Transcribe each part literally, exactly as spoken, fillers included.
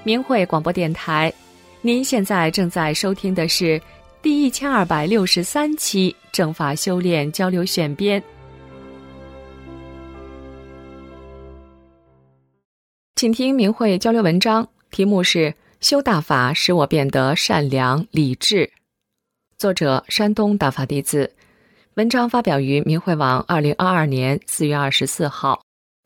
明慧广播电台，您现在正在收听的是第一千二百六十三期正法修炼交流选编。请听明慧交流文章，题目是修大法使我变得善良理智，作者山东大法弟子。文章发表于明慧网二零二二年四月二十四号。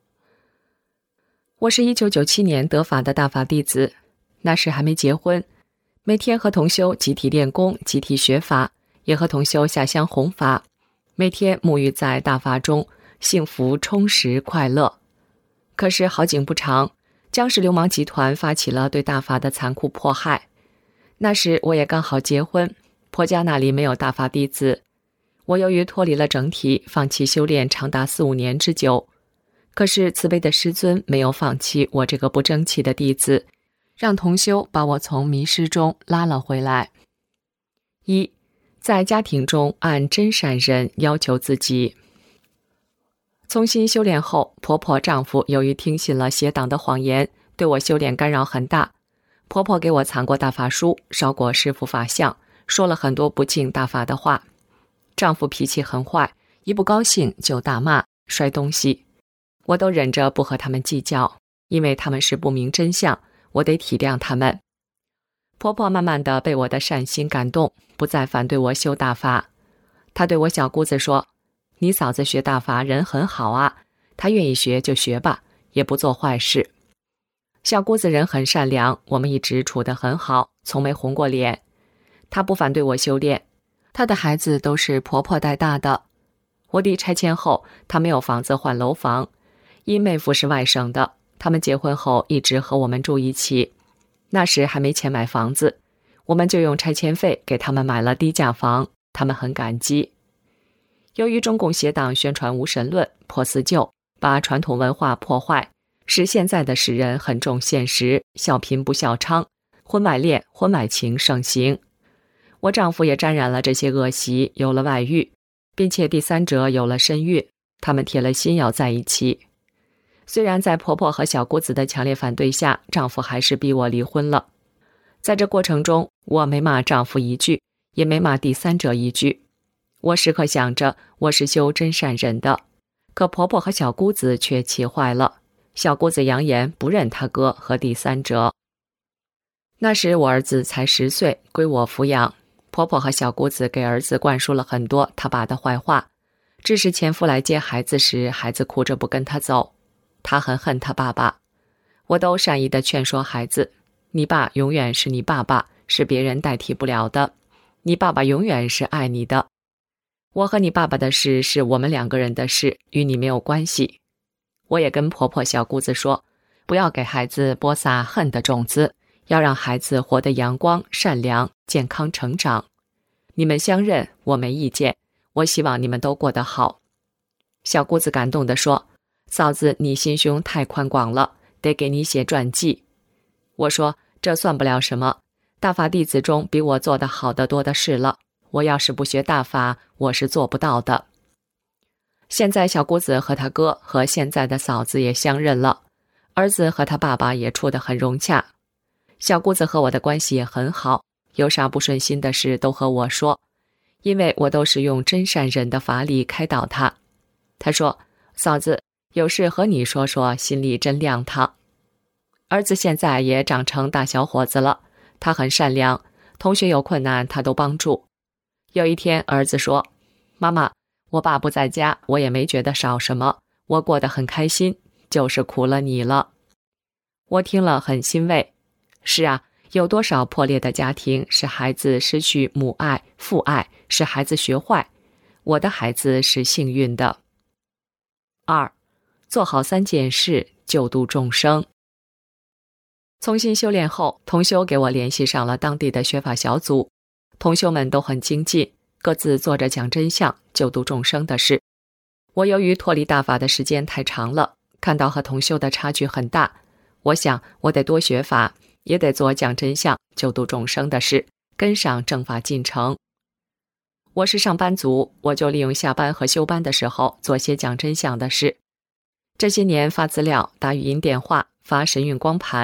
我是一九九七年得法的大法弟子，那时还没结婚，每天和同修集体练功，集体学法，也和同修下乡弘法，每天沐浴在大法中，幸福充实快乐。可是好景不长，僵尸流氓集团发起了对大法的残酷迫害。那时我也刚好结婚，婆家那里没有大法弟子，我由于脱离了整体，放弃修炼长达四五年之久。可是慈悲的师尊没有放弃我这个不争气的弟子，让同修把我从迷失中拉了回来。一，在家庭中按真善忍要求自己。重新修炼后，婆婆丈夫由于听信了邪党的谎言，对我修炼干扰很大。婆婆给我藏过大法书，烧过师父法像，说了很多不敬大法的话。丈夫脾气很坏，一不高兴就大骂摔东西，我都忍着不和他们计较，因为他们是不明真相，我得体谅他们。婆婆慢慢地被我的善心感动，不再反对我修大法。她对我小姑子说，你嫂子学大法人很好啊，她愿意学就学吧，也不做坏事。小姑子人很善良，我们一直处得很好，从没红过脸。她不反对我修炼，她的孩子都是婆婆带大的。我弟拆迁后，她没有房子换楼房，因妹夫是外省的，他们结婚后一直和我们住一起。那时还没钱买房子，我们就用拆迁费给他们买了低价房，他们很感激。由于中共邪党宣传无神论，破四旧，把传统文化破坏，使现在的世人很重现实，笑贫不笑娼，婚外恋、婚外情盛行。我丈夫也沾染了这些恶习，有了外遇，并且第三者有了身孕，他们铁了心要在一起。虽然在婆婆和小姑子的强烈反对下，丈夫还是逼我离婚了。在这过程中，我没骂丈夫一句，也没骂第三者一句。我时刻想着我是修真善忍的，可婆婆和小姑子却气坏了。小姑子扬言不认她哥和第三者。那时我儿子才十岁，归我抚养。婆婆和小姑子给儿子灌输了很多他爸的坏话，致使前夫来接孩子时，孩子哭着不跟他走。他很恨他爸爸，我都善意地劝说孩子，你爸永远是你爸爸，是别人代替不了的，你爸爸永远是爱你的。我和你爸爸的事是我们两个人的事，与你没有关系。我也跟婆婆小姑子说，不要给孩子播撒恨的种子，要让孩子活得阳光、善良、健康成长。你们相认，我没意见，我希望你们都过得好。小姑子感动地说，嫂子，你心胸太宽广了，得给你写传记。我说，这算不了什么，大法弟子中比我做得好的多的是了，我要是不学大法，我是做不到的。现在小姑子和她哥和现在的嫂子也相认了，儿子和他爸爸也处得很融洽。小姑子和我的关系也很好，有啥不顺心的事都和我说，因为我都是用真善忍的法理开导他。他说，嫂子，有事和你说说，心里真亮堂。儿子现在也长成大小伙子了，他很善良，同学有困难他都帮助。有一天儿子说，妈妈，我爸不在家，我也没觉得少什么，我过得很开心，就是苦了你了。我听了很欣慰。是啊，有多少破裂的家庭使孩子失去母爱、父爱，使孩子学坏，我的孩子是幸运的。二，做好三件事，救度众生。重新修炼后，同修给我联系上了当地的学法小组，同修们都很精进，各自做着讲真相、救度众生的事。我由于脱离大法的时间太长了，看到和同修的差距很大，我想我得多学法，也得做讲真相、救度众生的事，跟上正法进程。我是上班族，我就利用下班和休班的时候做些讲真相的事。这些年发资料、打语音电话、发神韵光盘，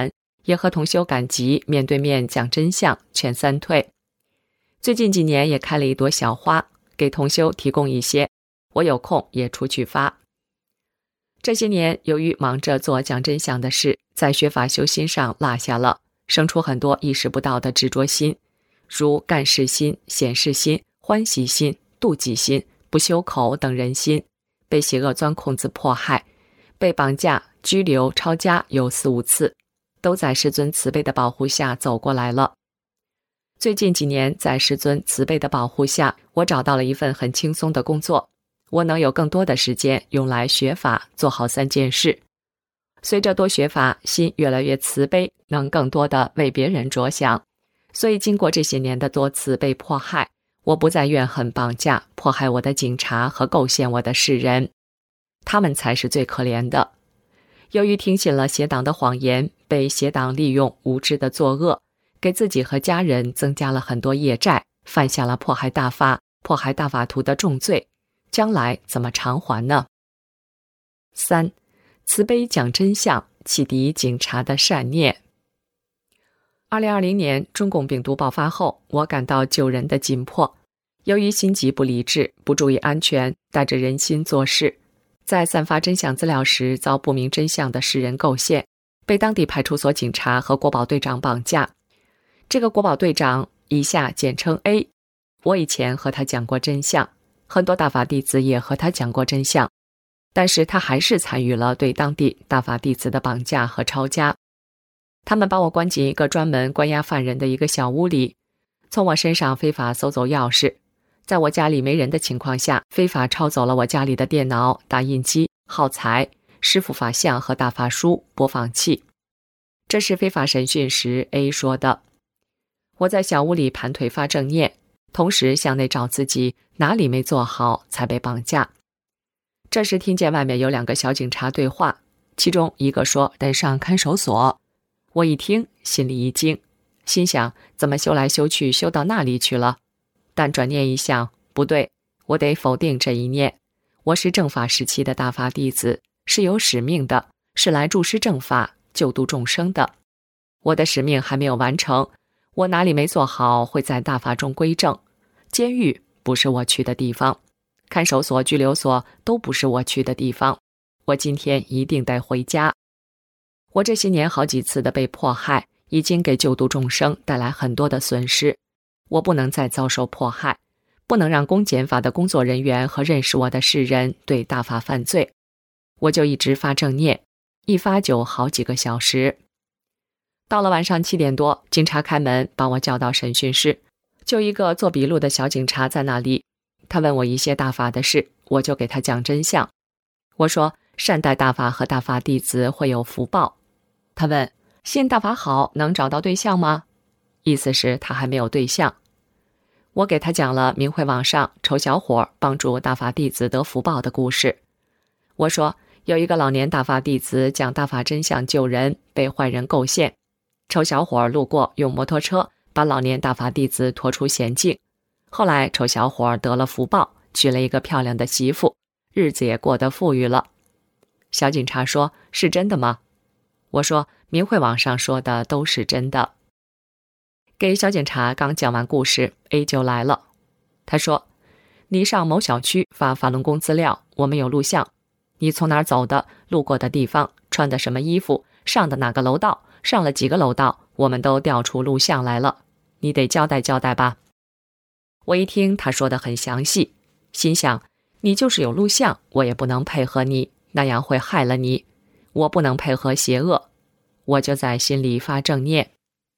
也和同修赶集，面对面讲真相，劝三退。最近几年也开了一朵小花，给同修提供一些，我有空也出去发。这些年由于忙着做讲真相的事，在学法修心上落下了，生出很多意识不到的执着心，如干事心、显示心、欢喜心、妒忌心、不修口等人心，被邪恶钻空子迫害，被绑架、拘留、抄家有四五次，都在师尊慈悲的保护下走过来了。最近几年，在师尊慈悲的保护下，我找到了一份很轻松的工作，我能有更多的时间用来学法，做好三件事。随着多学法，心越来越慈悲，能更多的为别人着想。所以经过这些年的多次被迫害，我不再怨恨绑架、迫害我的警察和构陷我的世人，他们才是最可怜的。由于听信了邪党的谎言，被邪党利用无知的作恶，给自己和家人增加了很多业债，犯下了迫害大法、迫害大法徒的重罪，将来怎么偿还呢？三、慈悲讲真相，启迪警察的善念。二零二零年中共病毒爆发后，我感到救人的紧迫。由于心急不理智，不注意安全，带着人心做事，在散发真相资料时遭不明真相的世人构陷，被当地派出所警察和国保队长绑架。这个国保队长以下简称 A， 我以前和他讲过真相，很多大法弟子也和他讲过真相，但是他还是参与了对当地大法弟子的绑架和抄家。他们把我关进一个专门关押犯人的一个小屋里，从我身上非法搜走钥匙，在我家里没人的情况下，非法抄走了我家里的电脑、打印机、耗材、师父法像和大法书、播放器。这是非法审讯时 A 说的。我在小屋里盘腿发正念，同时向内找自己哪里没做好才被绑架。这时听见外面有两个小警察对话，其中一个说得上看守所。我一听心里一惊，心想怎么修来修去修到那里去了？但转念一想，不对，我得否定这一念。我是正法时期的大法弟子，是有使命的，是来助施正法、救度众生的。我的使命还没有完成，我哪里没做好，会在大法中归正。监狱不是我去的地方，看守所、拘留所都不是我去的地方。我今天一定得回家。我这些年好几次的被迫害，已经给救度众生带来很多的损失。我不能再遭受迫害，不能让公检法的工作人员和认识我的世人对大法犯罪。我就一直发正念，一发就好几个小时。到了晚上七点多，警察开门把我叫到审讯室，就一个做笔录的小警察在那里。他问我一些大法的事，我就给他讲真相。我说善待大法和大法弟子会有福报。他问信大法好能找到对象吗？意思是他还没有对象。我给他讲了明慧网上丑小伙帮助大法弟子得福报的故事。我说有一个老年大法弟子讲大法真相救人，被坏人构陷，丑小伙路过用摩托车把老年大法弟子拖出险境，后来丑小伙得了福报，娶了一个漂亮的媳妇，日子也过得富裕了。小警察说是真的吗？我说明慧网上说的都是真的。给小警察刚讲完故事， A 就来了。他说你上某小区发法轮功资料，我们有录像，你从哪儿走的，路过的地方，穿的什么衣服，上的哪个楼道，上了几个楼道，我们都调出录像来了，你得交代交代吧。我一听他说的很详细，心想你就是有录像，我也不能配合你，那样会害了你，我不能配合邪恶。我就在心里发正念。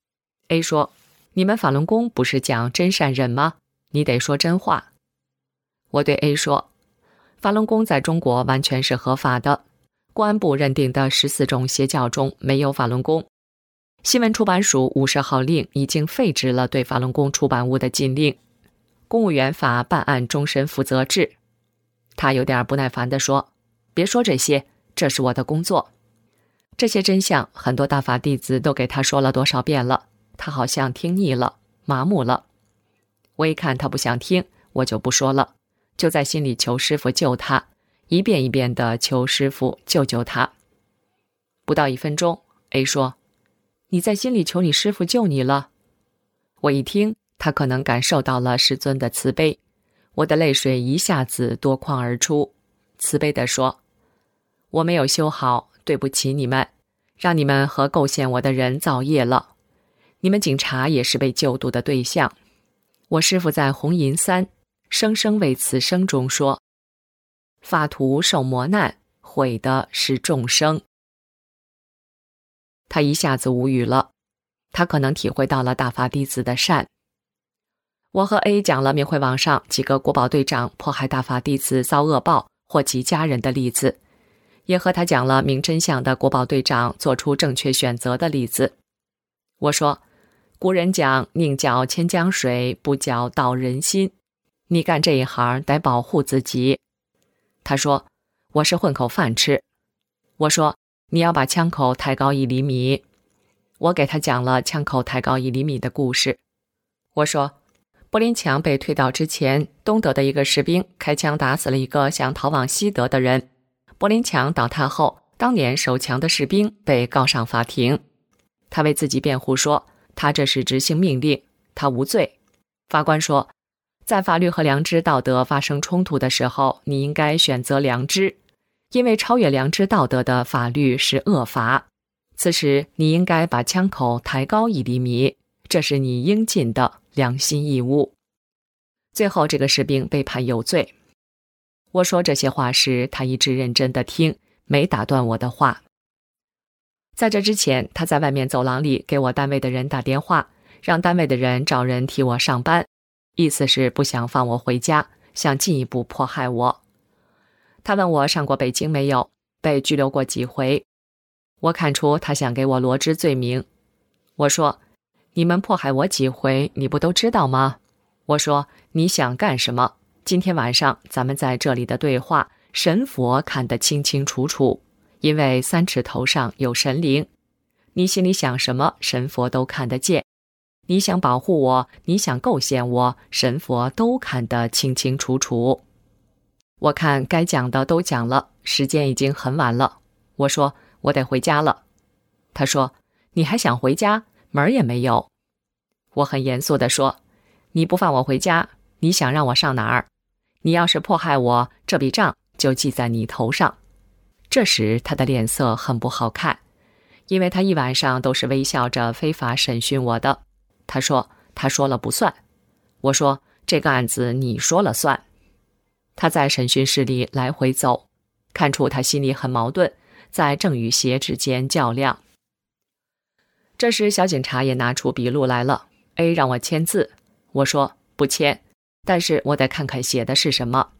A 说你们法轮功不是讲真善忍吗？你得说真话。我对 A 说法轮功在中国完全是合法的，公安部认定的十四种邪教中没有法轮功。新闻出版署五十号令已经废止了对法轮功出版物的禁令，公务员法办案终身负责制。他有点不耐烦地说别说这些，这是我的工作。这些真相很多大法弟子都给他说了多少遍了，他好像听腻了，麻木了。我一看他不想听，我就不说了，就在心里求师父救他，一遍一遍地求师父救救他。不到一分钟， A 说你在心里求你师父救你了。我一听，他可能感受到了师尊的慈悲，我的泪水一下子夺眶而出，慈悲地说：我没有修好，对不起你们，让你们和构陷我的人造业了。你们警察也是被救度的对象。我师父在红银三生生为此生中说，法徒受磨难，毁的是众生。他一下子无语了，他可能体会到了大法弟子的善。我和 A 讲了明慧网上几个国宝队长迫害大法弟子遭恶报祸及家人的例子，也和他讲了明真相的国宝队长做出正确选择的例子。我说，古人讲宁搅千江水，不搅道人心，你干这一行得保护自己。他说，我是混口饭吃。我说，你要把枪口抬高一厘米。我给他讲了枪口抬高一厘米的故事。我说，柏林墙被推倒之前，东德的一个士兵开枪打死了一个想逃往西德的人。柏林墙倒塌后，当年守墙的士兵被告上法庭。他为自己辩护说，他这是执行命令，他无罪。法官说，在法律和良知道德发生冲突的时候，你应该选择良知，因为超越良知道德的法律是恶法。此时你应该把枪口抬高一厘米，这是你应尽的良心义务。最后这个士兵被判有罪。我说这些话时，他一直认真地听，没打断我的话。在这之前，他在外面走廊里给我单位的人打电话，让单位的人找人替我上班，意思是不想放我回家，想进一步迫害我。他问我上过北京没有，被拘留过几回。我看出他想给我罗织罪名。我说，你们迫害我几回，你不都知道吗？我说，你想干什么？今天晚上咱们在这里的对话，神佛看得清清楚楚，因为三尺头上有神灵。你心里想什么，神佛都看得见。你想保护我，你想构陷我，神佛都看得清清楚楚。我看该讲的都讲了，时间已经很晚了。我说，我得回家了。他说，你还想回家？门儿也没有。我很严肃地说，你不放我回家，你想让我上哪儿？你要是迫害我，这笔账就记在你头上。这时他的脸色很不好看，因为他一晚上都是微笑着非法审讯我的。他说，他说了不算。我说，这个案子你说了算。他在审讯室里来回走，看出他心里很矛盾，在正与邪之间较量。这时小警察也拿出笔录来了， A 让我签字。我说不签，但是我得看看写的是什么。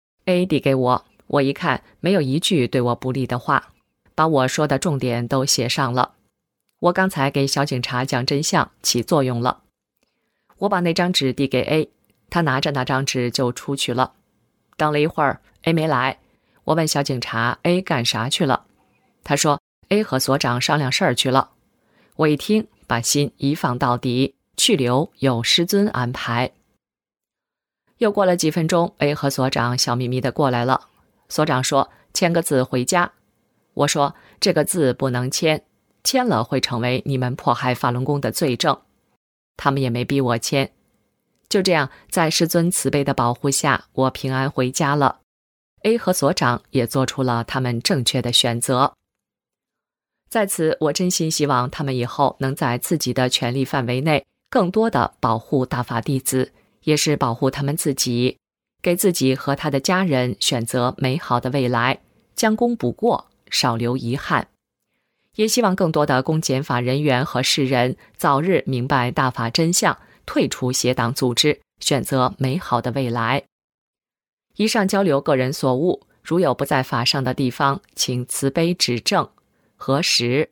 A 递给我，我一看没有一句对我不利的话，把我说的重点都写上了。我刚才给小警察讲真相起作用了。我把那张纸递给 A， 他拿着那张纸就出去了。等了一会儿 A 没来，我问小警察 A 干啥去了。他说 A 和所长商量事儿去了。我一听，把心一放到底，去留有师尊安排。又过了几分钟， A 和所长笑眯眯地过来了。所长说，签个字回家。我说，这个字不能签，签了会成为你们迫害法轮功的罪证。他们也没逼我签。就这样，在师尊慈悲的保护下，我平安回家了。 A 和所长也做出了他们正确的选择。在此，我真心希望他们以后能在自己的权力范围内更多的保护大法弟子，也是保护他们自己，给自己和他的家人选择美好的未来，将功补过，少留遗憾。也希望更多的公检法人员和世人早日明白大法真相，退出邪党组织，选择美好的未来。以上交流个人所悟，如有不在法上的地方，请慈悲指正。何时？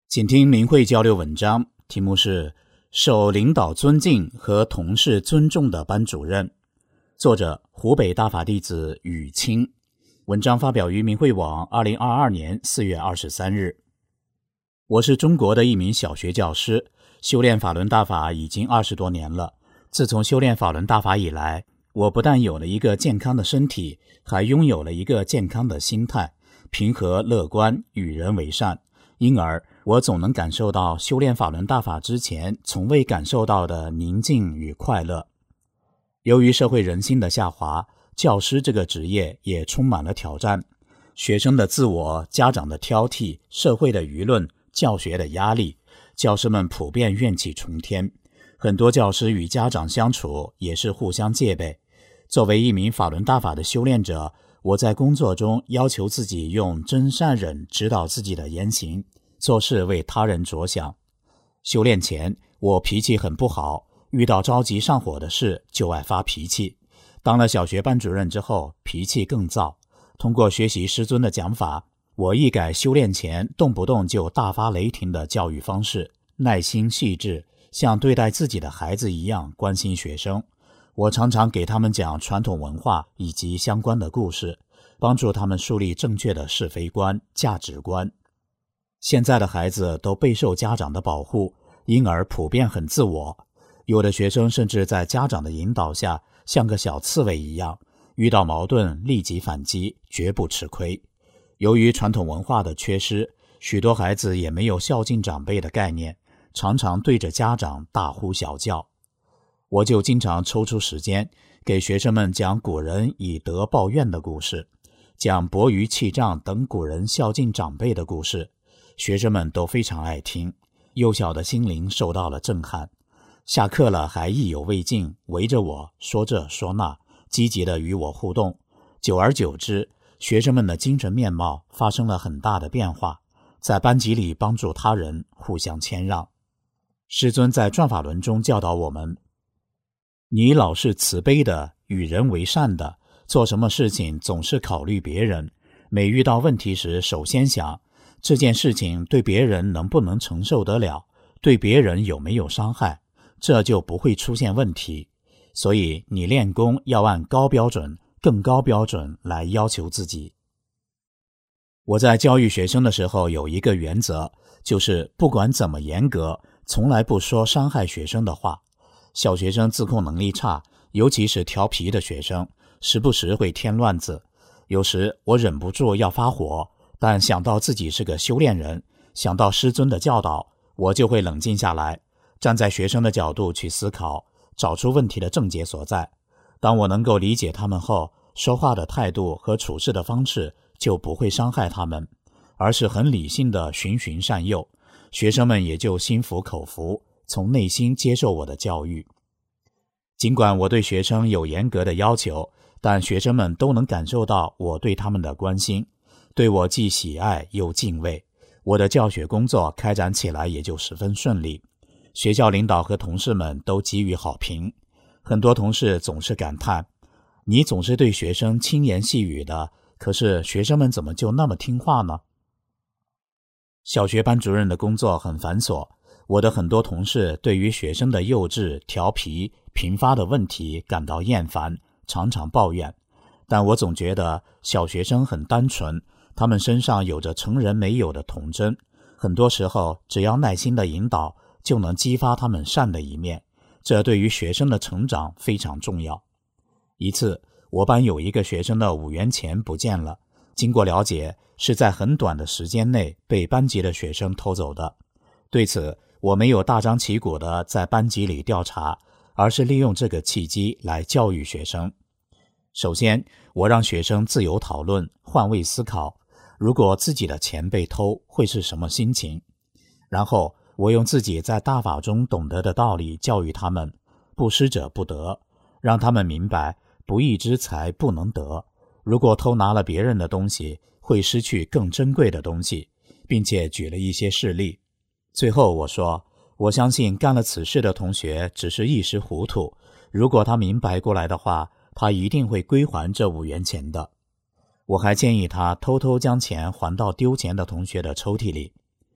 请听明慧交流文章，题目是受领导尊敬和同事尊重的班主任，作者湖北大法弟子雨清，文章发表于明慧网二零二二年四月二十三日。我是中国的一名小学教师，修炼法轮大法已经二十多年了。自从修炼法轮大法以来，我不但有了一个健康的身体，还拥有了一个健康的心态，平和乐观，与人为善。因而我总能感受到修炼法轮大法之前从未感受到的宁静与快乐。由于社会人心的下滑，教师这个职业也充满了挑战。学生的自我，家长的挑剔，社会的舆论，教学的压力，教师们普遍怨气冲天。很多教师与家长相处也是互相戒备。作为一名法轮大法的修炼者，我在工作中要求自己用真善忍指导自己的言行，做事为他人着想。修炼前，我脾气很不好，遇到着急上火的事就爱发脾气。当了小学班主任之后，脾气更躁。通过学习师尊的讲法，我一改修炼前动不动就大发雷霆的教育方式，耐心细致，像对待自己的孩子一样关心学生。我常常给他们讲传统文化以及相关的故事，帮助他们树立正确的是非观、价值观。现在的孩子都备受家长的保护，因而普遍很自我。有的学生甚至在家长的引导下，像个小刺猬一样，遇到矛盾立即反击，绝不吃亏。由于传统文化的缺失，许多孩子也没有孝敬长辈的概念，常常对着家长大呼小叫。我就经常抽出时间给学生们讲古人以德报怨的故事，讲伯鱼弃丈等古人孝敬长辈的故事，学生们都非常爱听，幼小的心灵受到了震撼。下课了还意犹未尽，围着我说这说那，积极地与我互动。久而久之，学生们的精神面貌发生了很大的变化，在班级里帮助他人，互相谦让。师尊在转法轮中教导我们，你老是慈悲的，与人为善的，做什么事情总是考虑别人，每遇到问题时首先想这件事情对别人能不能承受得了，对别人有没有伤害，这就不会出现问题。所以你练功要按高标准、更高标准来要求自己。我在教育学生的时候有一个原则，就是不管怎么严格，从来不说伤害学生的话。小学生自控能力差，尤其是调皮的学生，时不时会添乱子。有时我忍不住要发火，但想到自己是个修炼人，想到师尊的教导，我就会冷静下来，站在学生的角度去思考，找出问题的症结所在。当我能够理解他们后，说话的态度和处事的方式就不会伤害他们，而是很理性的循循善诱，学生们也就心服口服，从内心接受我的教育。尽管我对学生有严格的要求，但学生们都能感受到我对他们的关心，对我既喜爱又敬畏。我的教学工作开展起来也就十分顺利，学校领导和同事们都给予好评。很多同事总是感叹，你总是对学生轻言细语的，可是学生们怎么就那么听话呢？小学班主任的工作很繁琐，我的很多同事对于学生的幼稚、调皮、频发的问题感到厌烦，常常抱怨。但我总觉得小学生很单纯，他们身上有着成人没有的童真，很多时候只要耐心的引导，就能激发他们善的一面，这对于学生的成长非常重要。一次，我班有一个学生的五元钱不见了，经过了解，是在很短的时间内被班级的学生偷走的。对此，我没有大张旗鼓地在班级里调查，而是利用这个契机来教育学生。首先，我让学生自由讨论，换位思考，如果自己的钱被偷，会是什么心情？然后，我用自己在大法中懂得的道理教育他们，不施者不得，让他们明白不义之财不能得，如果偷拿了别人的东西，会失去更珍贵的东西，并且举了一些事例。最后我说，我相信干了此事的同学只是一时糊涂，如果他明白过来的话，他一定会归还这五元钱的。我还建议他偷偷将钱还到丢钱的同学的抽屉里。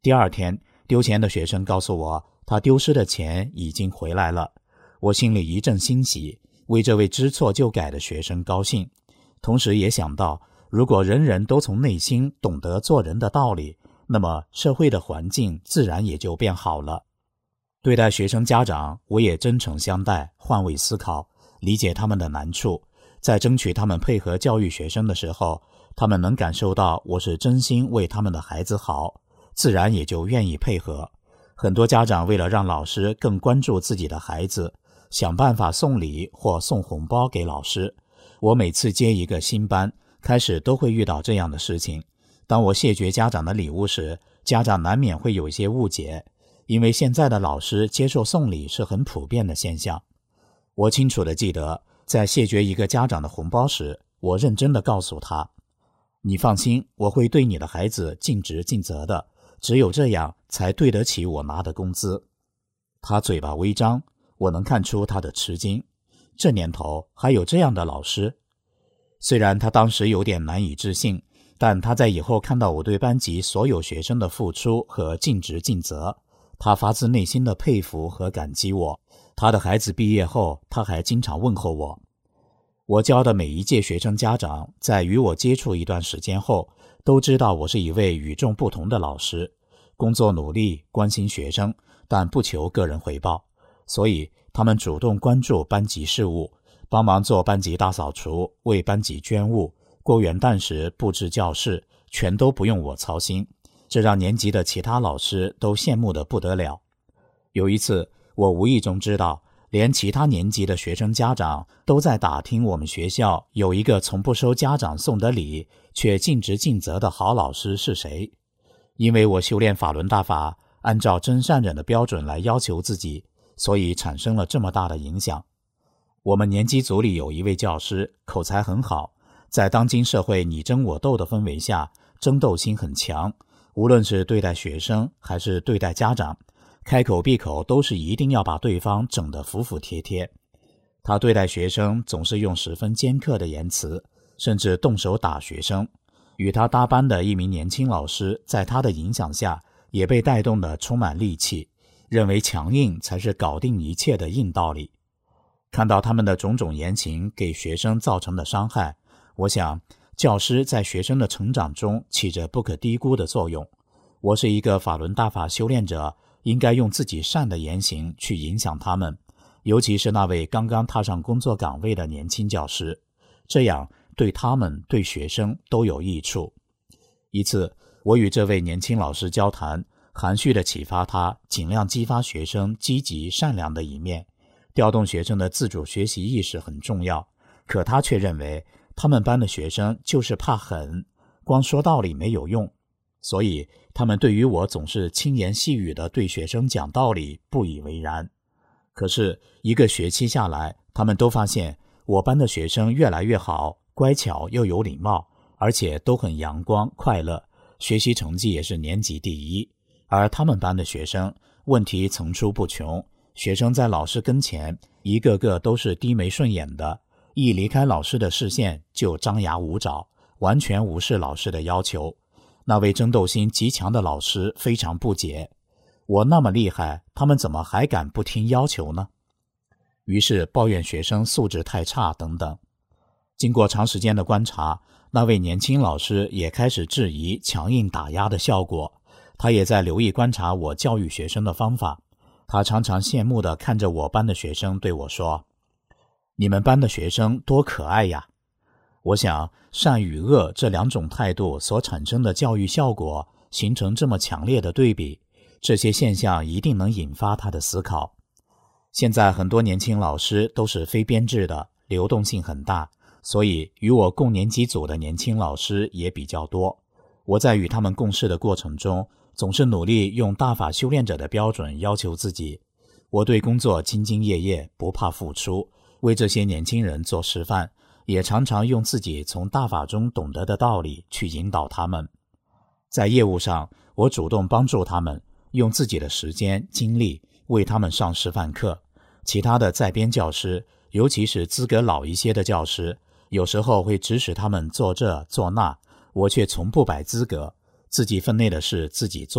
第二天，丢钱的学生告诉我，他丢失的钱已经回来了。我心里一阵欣喜，为这位知错就改的学生高兴，同时也想到，如果人人都从内心懂得做人的道理，那么社会的环境自然也就变好了。对待学生家长，我也真诚相待，换位思考，理解他们的难处，在争取他们配合教育学生的时候，他们能感受到我是真心为他们的孩子好，自然也就愿意配合。很多家长为了让老师更关注自己的孩子，想办法送礼或送红包给老师。我每次接一个新班，开始都会遇到这样的事情。当我谢绝家长的礼物时，家长难免会有一些误解，因为现在的老师接受送礼是很普遍的现象。我清楚地记得，在谢绝一个家长的红包时，我认真地告诉他，你放心，我会对你的孩子尽职尽责的，只有这样才对得起我拿的工资。他嘴巴微张，我能看出他的吃惊，这年头还有这样的老师。虽然他当时有点难以置信，但他在以后看到我对班级所有学生的付出和尽职尽责，他发自内心的佩服和感激我。他的孩子毕业后，他还经常问候我。我教的每一届学生家长，在与我接触一段时间后，都知道我是一位与众不同的老师，工作努力，关心学生，但不求个人回报，所以他们主动关注班级事务，帮忙做班级大扫除，为班级捐物，过元旦时布置教室，全都不用我操心，这让年级的其他老师都羡慕得不得了。有一次，我无意中知道，连其他年级的学生家长都在打听我们学校有一个从不收家长送的礼，却尽职尽责的好老师是谁。因为我修炼法轮大法，按照真善忍的标准来要求自己，所以产生了这么大的影响。我们年级组里有一位教师，口才很好，在当今社会你争我斗的氛围下，争斗心很强，无论是对待学生还是对待家长，开口闭口都是一定要把对方整得服服帖帖。他对待学生总是用十分尖刻的言辞，甚至动手打学生。与他搭班的一名年轻老师，在他的影响下，也被带动得充满戾气，认为强硬才是搞定一切的硬道理。看到他们的种种言行给学生造成的伤害，我想教师在学生的成长中起着不可低估的作用。我是一个法轮大法修炼者，应该用自己善的言行去影响他们，尤其是那位刚刚踏上工作岗位的年轻教师，这样对他们对学生都有益处。一次，我与这位年轻老师交谈，含蓄地启发他尽量激发学生积极善良的一面，调动学生的自主学习意识很重要。可他却认为他们班的学生就是怕狠，光说道理没有用，所以他们对于我总是轻言细语地对学生讲道理不以为然。可是一个学期下来，他们都发现我班的学生越来越好，乖巧又有礼貌，而且都很阳光快乐，学习成绩也是年级第一。而他们班的学生问题层出不穷，学生在老师跟前一个个都是低眉顺眼的，一离开老师的视线就张牙舞爪，完全无视老师的要求。那位争斗心极强的老师非常不解，我那么厉害，他们怎么还敢不听要求呢？于是抱怨学生素质太差等等。经过长时间的观察，那位年轻老师也开始质疑强硬打压的效果，他也在留意观察我教育学生的方法。他常常羡慕地看着我班的学生对我说，你们班的学生多可爱呀。我想善与恶这两种态度所产生的教育效果形成这么强烈的对比，这些现象一定能引发他的思考。现在很多年轻老师都是非编制的，流动性很大，所以与我共年级组的年轻老师也比较多。我在与他们共事的过程中，总是努力用大法修炼者的标准要求自己。我对工作兢兢业业，不怕付出，为这些年轻人做示范，也常常用自己从大法中懂得的道理去引导他们。在业务上，我主动帮助他们，用自己的时间精力为他们上示范课。其他的在编教师，尤其是资格老一些的教师，有时候会指使他们做这做那，我却从不摆资格，自己分内的事自己做，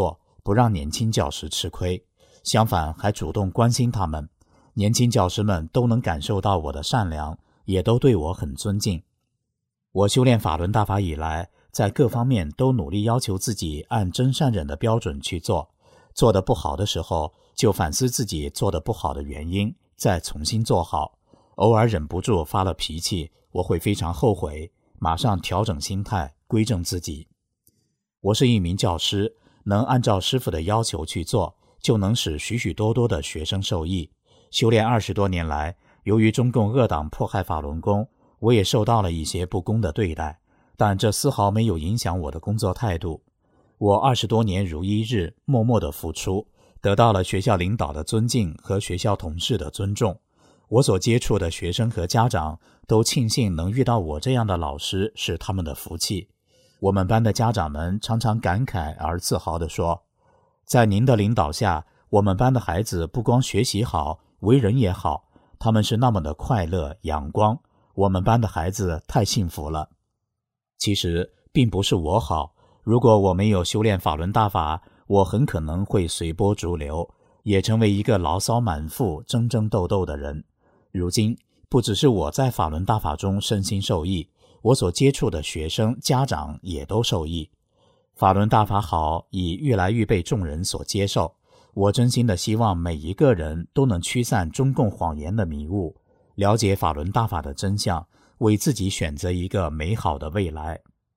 不让年轻教师吃亏，相反还主动关心他们。年轻教师们都能感受到我的善良，也都对我很尊敬。我修炼法轮大法以来，在各方面都努力要求自己按真善忍的标准去做，做得不好的时候就反思自己做得不好的原因，再重新做好。偶尔忍不住发了脾气，我会非常后悔，马上调整心态，归正自己。我是一名教师，能按照师父的要求去做，就能使许许多多的学生受益。修炼二十多年来，由于中共恶党迫害法轮功，我也受到了一些不公的对待，但这丝毫没有影响我的工作态度。我二十多年如一日默默的付出，得到了学校领导的尊敬和学校同事的尊重。我所接触的学生和家长都庆幸能遇到我这样的老师是他们的福气。我们班的家长们常常感慨而自豪地说，在您的领导下，我们班的孩子不光学习好，为人也好，他们是那么的快乐阳光，我们班的孩子太幸福了。其实并不是我好，如果我没有修炼法轮大法，我很可能会随波逐流，也成为一个牢骚满腹、争争斗斗的人。如今不只是我在法轮大法中身心受益，我所接触的学生、家长也都受益。法轮大法好，已愈来愈被众人所接受。我真心的希望每一个人都能驱散中共谎言的迷雾，了解法轮大法的真相，为自己选择一个美好的未来。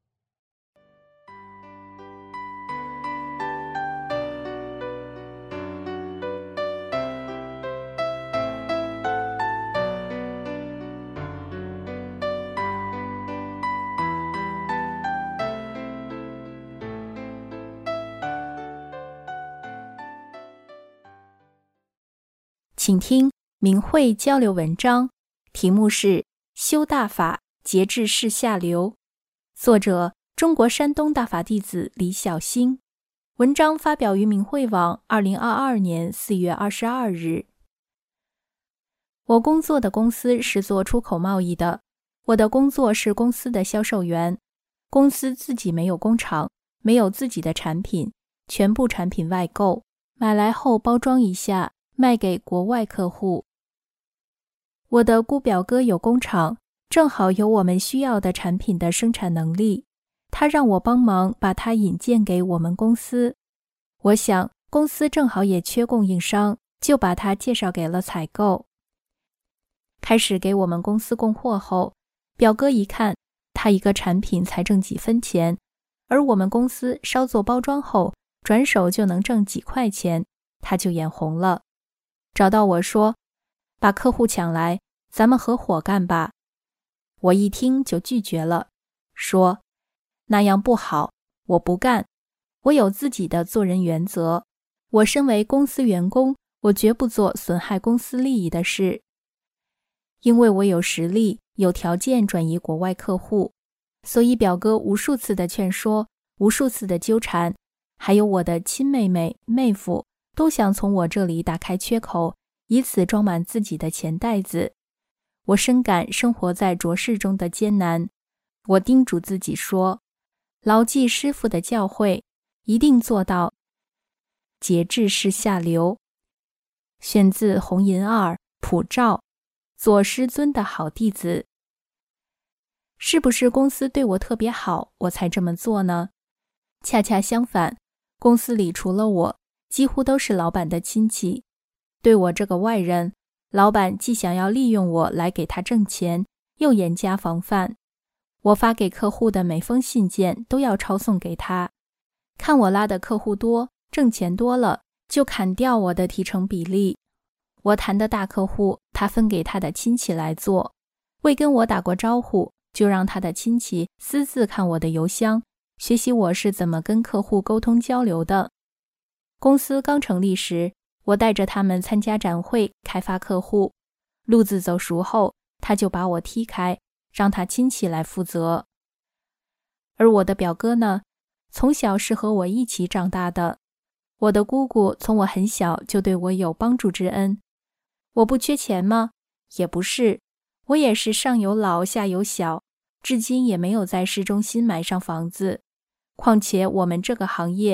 请听明慧交流文章，题目是修大法，节制是下流，作者中国山东大法弟子李小星。文章发表于明慧网二零二二年四月二十二日。我工作的公司是做出口贸易的，我的工作是公司的销售员。公司自己没有工厂，没有自己的产品，全部产品外购，买来后包装一下，卖给国外客户。我的姑表哥有工厂，正好有我们需要的产品的生产能力，他让我帮忙把它引荐给我们公司。我想公司正好也缺供应商，就把它介绍给了采购。开始给我们公司供货后，表哥一看，他一个产品才挣几分钱，而我们公司稍做包装后，转手就能挣几块钱，他就眼红了。找到我说，把客户抢来，咱们合伙干吧。我一听就拒绝了，说那样不好，我不干，我有自己的做人原则，我身为公司员工，我绝不做损害公司利益的事。因为我有实力，有条件转移国外客户，所以表哥无数次的劝说，无数次的纠缠，还有我的亲妹妹、妹夫都想从我这里打开缺口，以此装满自己的钱袋子。我深感生活在浊世中的艰难，我叮嘱自己说，牢记师父的教诲，一定做到节制是下流。选自红银二普照，左师尊的好弟子。是不是公司对我特别好，我才这么做呢？恰恰相反，公司里除了我，几乎都是老板的亲戚。对我这个外人，老板既想要利用我来给他挣钱，又严加防范。我发给客户的每封信件都要抄送给他，看我拉的客户多，挣钱多了，就砍掉我的提成比例。我谈的大客户，他分给他的亲戚来做，未跟我打过招呼，就让他的亲戚私自看我的邮箱，学习我是怎么跟客户沟通交流的。公司刚成立时，我带着他们参加展会，开发客户。路子走熟后，他就把我踢开，让他亲戚来负责。而我的表哥呢，从小是和我一起长大的。我的姑姑从我很小就对我有帮助之恩。我不缺钱吗？也不是，我也是上有老下有小，至今也没有在市中心买上房子。况且我们这个行业，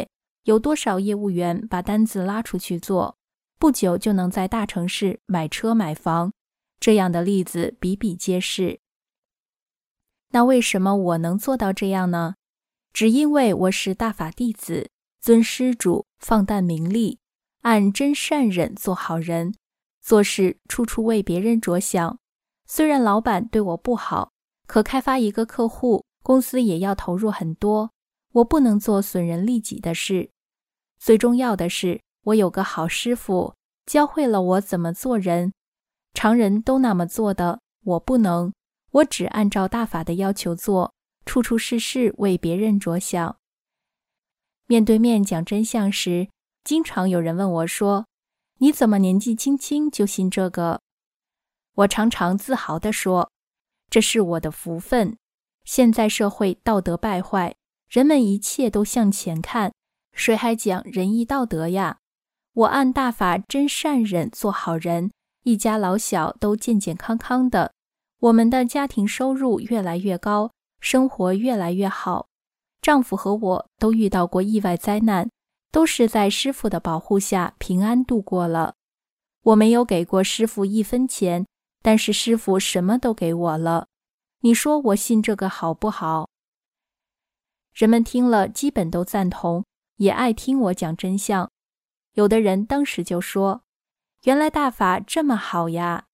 有多少业务员把单子拉出去做，不久就能在大城市买车买房，这样的例子比比皆是。那为什么我能做到这样呢？只因为我是大法弟子，尊施主，放淡名利，按真善忍做好人，做事处处为别人着想。虽然老板对我不好，可开发一个客户，公司也要投入很多，我不能做损人利己的事。最重要的是，我有个好师傅，教会了我怎么做人。常人都那么做的，我不能，我只按照大法的要求做，处处事事为别人着想。面对面讲真相时，经常有人问我说，你怎么年纪轻轻就信这个？我常常自豪地说，这是我的福分。现在社会道德败坏，人们一切都向前看，谁还讲仁义道德呀？我按大法真善忍做好人，一家老小都健健康康的，我们的家庭收入越来越高，生活越来越好。丈夫和我都遇到过意外灾难，都是在师父的保护下平安度过了。我没有给过师父一分钱，但是师父什么都给我了。你说我信这个好不好？人们听了基本都赞同，也爱听我讲真相。有的人当时就说，原来大法这么好呀。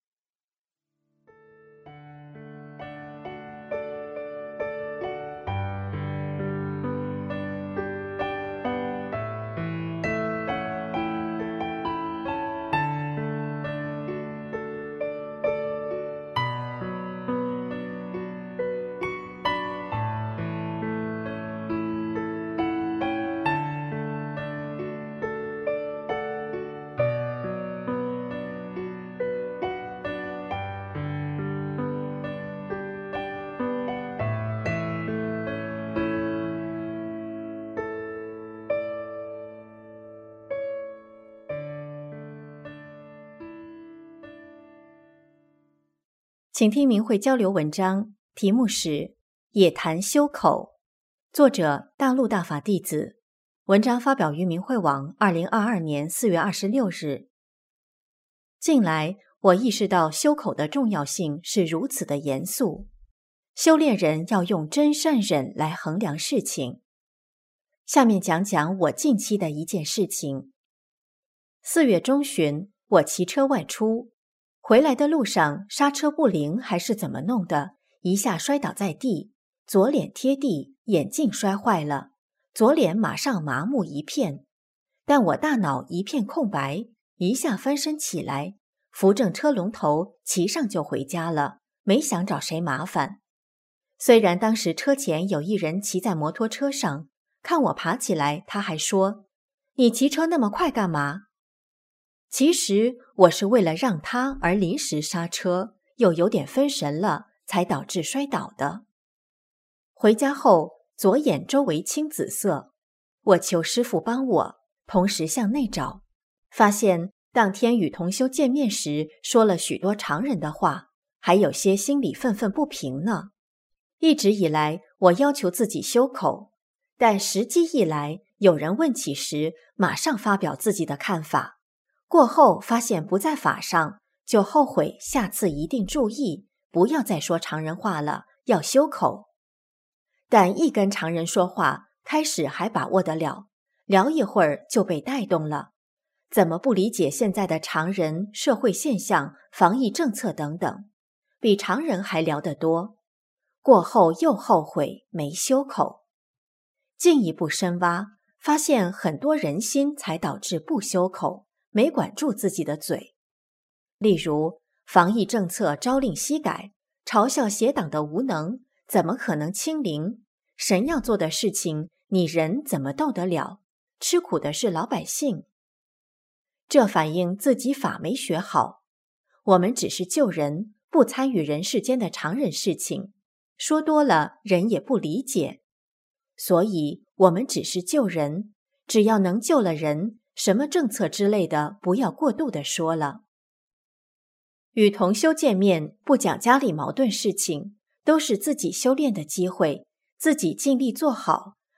请听明慧交流文章，题目是《也谈修口》，作者大陆大法弟子，文章发表于明慧网二零二二年四月二十六日。近来我意识到修口的重要性是如此的严肃，修炼人要用真善忍来衡量事情。下面讲讲我近期的一件事情。四月中旬，我骑车外出，回来的路上刹车不灵还是怎么弄的，一下摔倒在地，左脸贴地，眼镜摔坏了，左脸马上麻木一片，但我大脑一片空白，一下翻身起来，扶正车龙头，骑上就回家了，没想找谁麻烦。虽然当时车前有一人骑在摩托车上，看我爬起来，他还说，你骑车那么快干嘛？其实我是为了让他而临时刹车，又有点分神了，才导致摔倒的。回家后，左眼周围青紫色，我求师父帮我，同时向内找，发现当天与同修见面时说了许多常人的话，还有些心里愤愤不平呢。一直以来我要求自己修口，但时机一来，有人问起时，马上发表自己的看法。过后发现不在法上，就后悔下次一定注意，不要再说常人话了，要修口。但一跟常人说话，开始还把握得了，聊一会儿就被带动了，怎么不理解现在的常人、社会现象、防疫政策等等，比常人还聊得多。过后又后悔没修口，进一步深挖，发现很多人心才导致不修口，没管住自己的嘴。例如防疫政策朝令夕改，嘲笑邪党的无能，怎么可能清零？神要做的事情，你人怎么动得了？吃苦的是老百姓。这反映自己法没学好。我们只是救人，不参与人世间的常人事情，说多了人也不理解。所以我们只是救人，只要能救了人，什么政策之类的不要过度的说了。与同修见面，不讲家里矛盾事情，都是自己修炼的机会，自己尽力做好，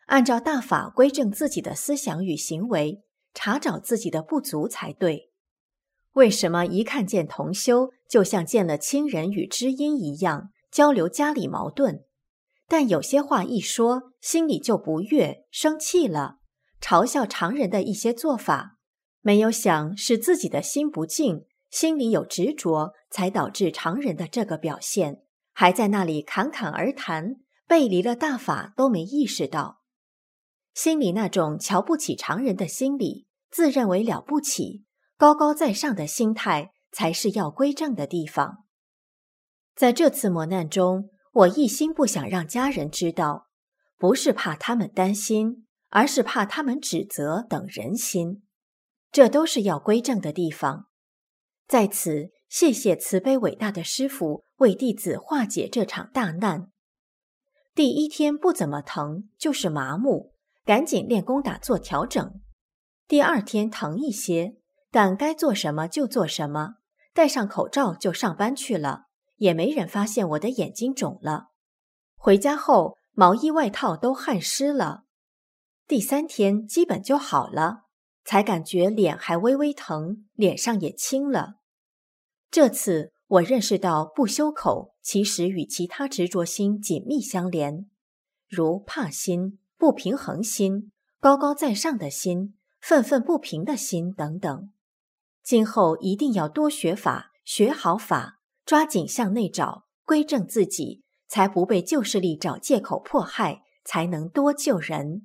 按照大法归正自己的思想与行为，查找自己的不足才对。为什么一看见同修，就像见了亲人与知音一样，交流家里矛盾？但有些话一说，心里就不悦，生气了，嘲笑常人的一些做法，没有想是自己的心不静，心里有执着，才导致常人的这个表现，还在那里侃侃而谈，背离了大法都没意识到。心里那种瞧不起常人的心理，自认为了不起，高高在上的心态，才是要归正的地方。在这次磨难中，我一心不想让家人知道，不是怕他们担心，而是怕他们指责等人心，这都是要归正的地方。在此，谢谢慈悲伟大的师父为弟子化解这场大难。第一天不怎么疼，就是麻木，赶紧练功打坐调整。第二天疼一些，但该做什么就做什么，戴上口罩就上班去了，也没人发现我的眼睛肿了。回家后，毛衣外套都汗湿了。第三天基本就好了，才感觉脸还微微疼，脸上也青了。这次我认识到不修口其实与其他执着心紧密相连，如怕心、不平衡心、高高在上的心、愤愤不平的心等等。今后一定要多学法，学好法，抓紧向内找，归正自己，才不被旧势力找借口迫害，才能多救人。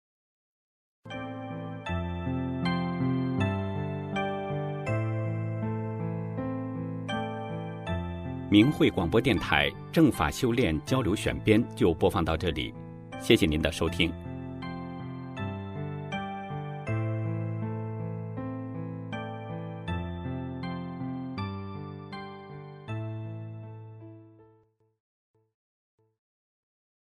明慧广播电台正法修炼交流选编就播放到这里，谢谢您的收听。